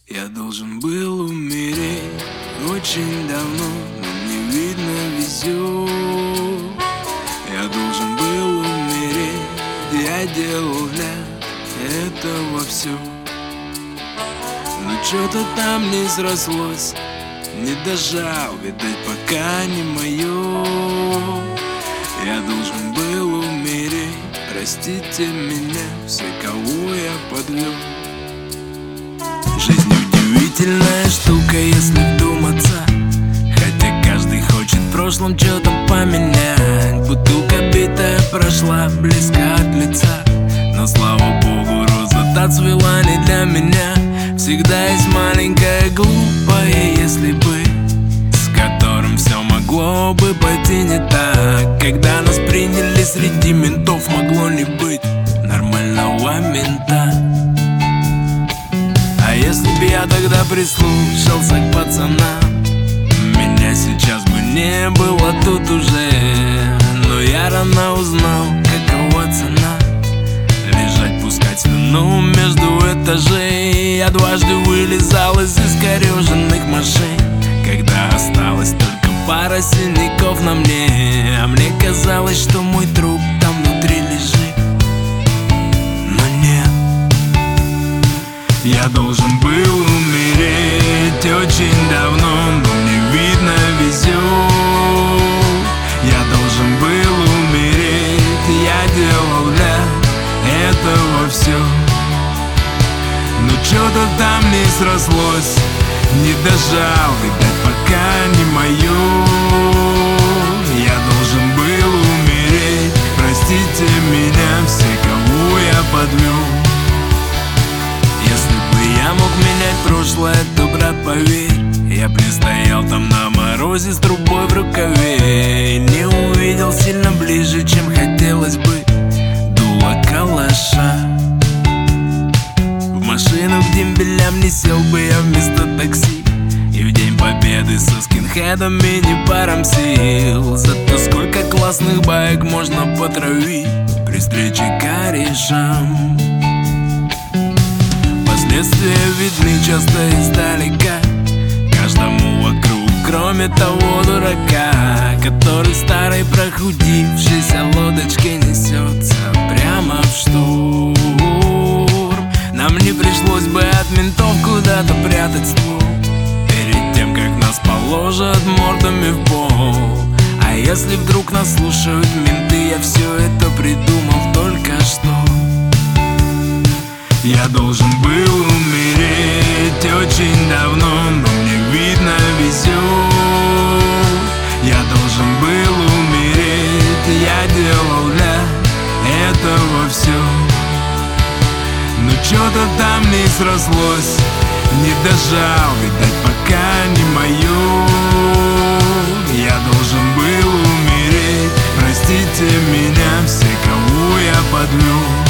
Я должен был умереть очень давно, но мне видно везет. Я должен был умереть, я делал для этого все. Но что-то там не срослось, не дожал, видать, пока не мое. Я должен был умереть, простите меня, все, кого я подвел. Жизнь удивительная штука, если вдуматься. Хотя каждый хочет в прошлом что-то поменять. Бутылка битая прошла близко от лица, но слава богу, роза та цвела не для меня. Всегда есть маленькое глупое если бы, с которым все могло бы пойти не так. Когда нас приняли среди ментов, могло не быть нормального мента. А если бы я тогда прислушался к пацанам, меня сейчас бы не было тут уже. Но я рано узнал, какова цена лежать, пускать слюну между этажей. Я дважды вылезал из искореженных машин, когда осталась только пара синяков на мне. А мне казалось, что мой труп там внутри лежит, но нет. Я должен был умереть очень давно, но мне видно везет. Я должен был умереть, я делал для этого все. Но что-то там не срослось, не дожал, видать, пока не мое. Я должен был умереть, простите меня, все, кого я подвел. Если бы я мог менять прошлое, то, брат, поверь, я б не стоял там на морозе с трубой в рукаве и не увидел сильно ближе, чем хотелось бы, дуло калаша. В машину к дембелям не сел бы я вместо такси, и в день победы со скинхедами не порамсил. Зато сколько классных баек можно потравить при встрече корешам. Последствия видны часто издалека каждому вокруг, кроме того дурака, который в старой прохудившейся лодочке несется прямо в шторм. Нам не пришлось бы от ментов куда-то прятать ствол перед тем, как нас положат мордами в пол. А если вдруг нас слушают менты, я все это придумал только что. Я должен был умереть очень давно, но мне видно везет. Я должен был умереть, я делал для этого все. Но что-то там не срослось, не дожал, видать, пока не мое. Я должен был умереть, простите меня, все, кого я подвел.